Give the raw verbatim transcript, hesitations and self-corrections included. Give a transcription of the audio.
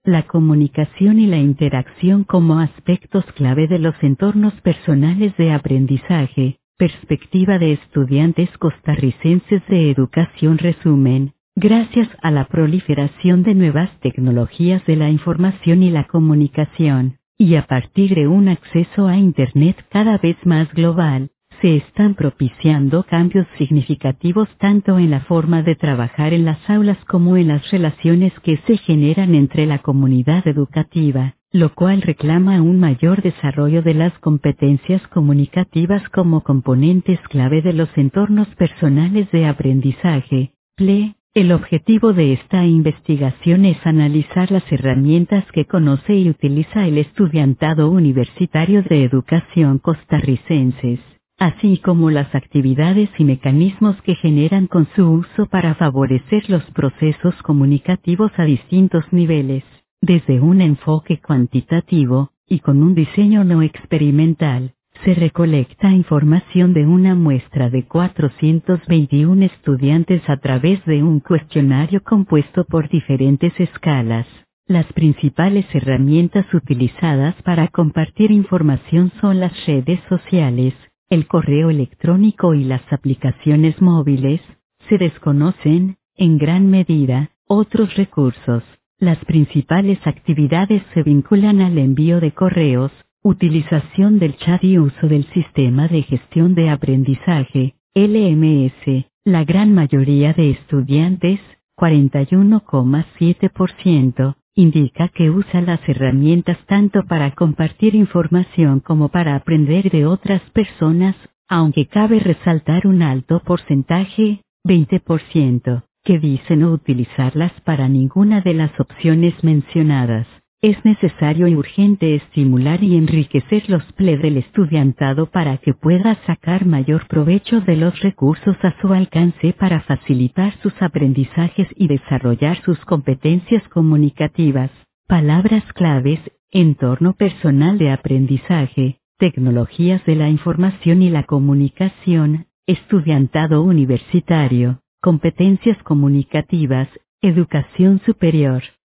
La comunicación y la interacción como aspectos clave de los entornos personales de aprendizaje. Perspectiva de estudiantes costarricenses de educación. Resumen. Gracias a la proliferación de nuevas tecnologías de la información y la comunicación, y a partir de un acceso a Internet cada vez más global, se están propiciando cambios significativos tanto en la forma de trabajar en las aulas como en las relaciones que se generan entre la comunidad educativa, lo cual reclama un mayor desarrollo de las competencias comunicativas como componentes clave de los entornos personales de aprendizaje. P L E. El objetivo de esta investigación es analizar las herramientas que conoce y utiliza el estudiantado universitario de educación costarricenses, así como las actividades y mecanismos que generan con su uso para favorecer los procesos comunicativos a distintos niveles, desde un enfoque cuantitativo, y con un diseño no experimental. Se recolecta información de una muestra de cuatrocientos veintiuno estudiantes a través de un cuestionario compuesto por diferentes escalas. Las principales herramientas utilizadas para compartir información son las redes sociales, el correo electrónico y las aplicaciones móviles. Se desconocen, en gran medida, otros recursos. Las principales actividades se vinculan al envío de correos, utilización del chat y uso del sistema de gestión de aprendizaje, L M S. La gran mayoría de estudiantes, cuarenta y uno coma siete por ciento, indica que usa las herramientas tanto para compartir información como para aprender de otras personas, aunque cabe resaltar un alto porcentaje, veinte por ciento, que dice no utilizarlas para ninguna de las opciones mencionadas. Es necesario y urgente estimular y enriquecer los P L E del estudiantado para que pueda sacar mayor provecho de los recursos a su alcance para facilitar sus aprendizajes y desarrollar sus competencias comunicativas. Palabras claves: entorno personal de aprendizaje, tecnologías de la información y la comunicación, estudiantado universitario, competencias comunicativas, educación superior.